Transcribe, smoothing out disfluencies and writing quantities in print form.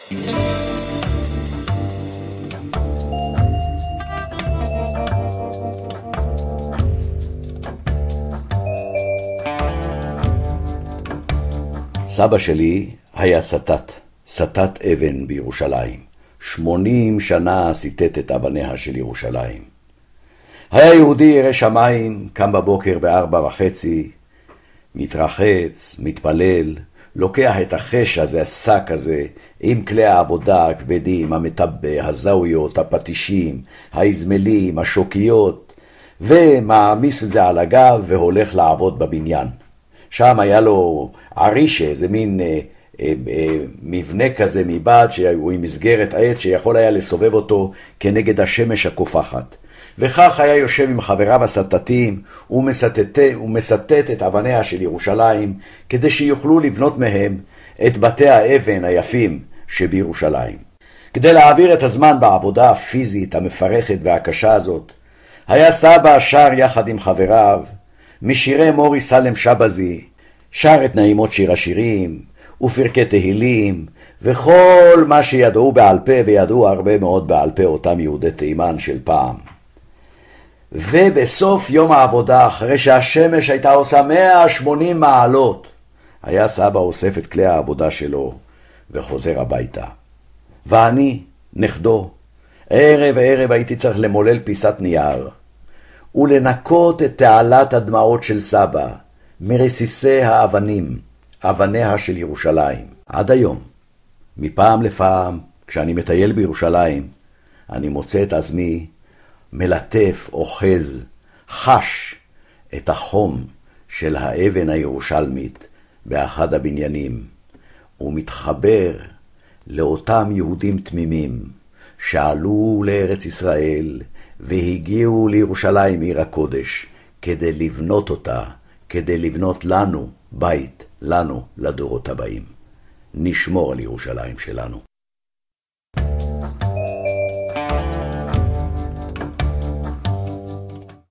סבא שלי היה סטת אבן בירושלים. 80 שנה סיטט את אבניה של ירושלים. היה יהודי ירא שמיים, קם בבוקר ב4:30, מתרחץ, מתפלל, לוקח את החש הזה, השק הזה, עם כלי העבודה הכבדים, המטבע, הזאויות, הפטישים, האזמלים, השוקיות, ומעמיס את זה על הגב והולך לעבוד בבניין. שם היה לו ערישה, זה מין מבנה כזה מבעד, שהוא עם מסגרת עץ שיכול היה לסובב אותו כנגד השמש הקופחת. וכך היה יושב עם חבריו הסטטים ומסטט את אבניה של ירושלים, כדי שיוכלו לבנות מהם את בתי האבן היפים שבירושלים. כדי להעביר את הזמן בעבודה הפיזית המפרכת והקשה הזאת, היה סבא שר יחד עם חבריו משירי מורי סלם שבזי, שר את נעימות שיר השירים ופרקי תהילים וכל מה שידעו בעל פה, וידעו הרבה מאוד בעל פה אותם יהודי תימן של פעם. ובסוף יום העבודה, אחרי שהשמש הייתה עושה 180 מעלות, היה סבא אוסף את כלי העבודה שלו וחוזר הביתה. ואני, נכדו, ערב הייתי צריך למולל פיסת נייר ולנקות את תעלת הדמעות של סבא מרסיסי האבנים, אבניה של ירושלים. עד היום, מפעם לפעם, כשאני מטייל בירושלים, אני מוצא את עצמי מלטף, אוחז, חש את החום של האבן הירושלמית באחד הבניינים, ומתחבר לאותם יהודים תמימים שעלו לארץ ישראל והגיעו לירושלים עיר הקודש כדי לבנות אותה, כדי לבנות לנו בית, לנו לדורות הבאים. נשמור על ירושלים שלנו.